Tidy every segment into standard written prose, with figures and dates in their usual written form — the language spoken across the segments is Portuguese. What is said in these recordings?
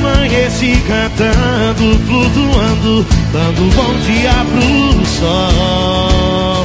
Amanheci cantando, flutuando, dando bom dia pro sol.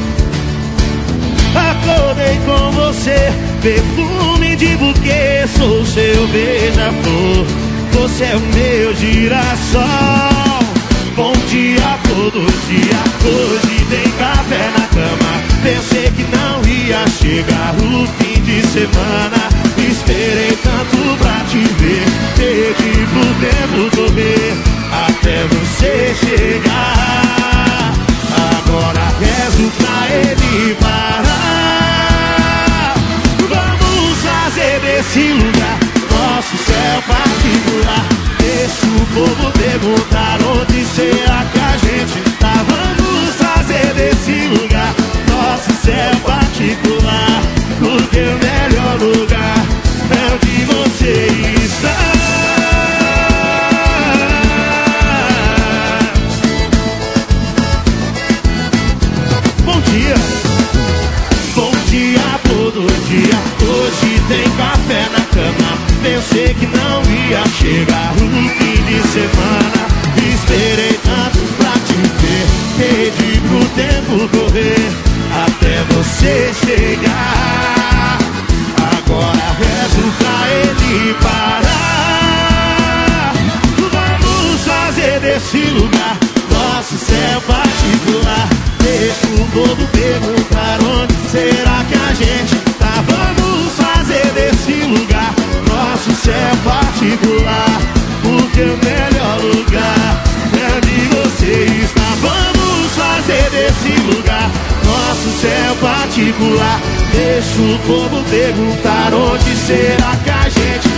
Acordei com você, perfume de buquê. Sou seu beija-flor, você é o meu girassol. Bom dia, todo dia, hoje tem café na cama. Pensei que não ia chegar o fim de semana. Esperei tanto pra te ver, pedi pro tempo correr até você chegar. Agora rezo pra ele parar. Vamos fazer desse lugar nosso céu particular. Deixa o povo perguntar onde será que a gente tá. Vamos fazer desse lugar nosso céu particular, porque o melhor lugar é onde você está. Bom dia todo dia, hoje tem café na cama. Pensei que não ia chegar o fim de semana. Esperei tanto pra te ver, pedi pro tempo correr até você chegar. Agora rezo pra ele parar. Vamos fazer desse lugar nosso céu particular. Deixa o povo perguntar onde será que a gente tá. Vamos fazer desse lugar nosso céu particular, porque o melhor lugar é onde você está. Vamos fazer desse lugar nosso céu particular. Deixa o povo perguntar onde será que a gente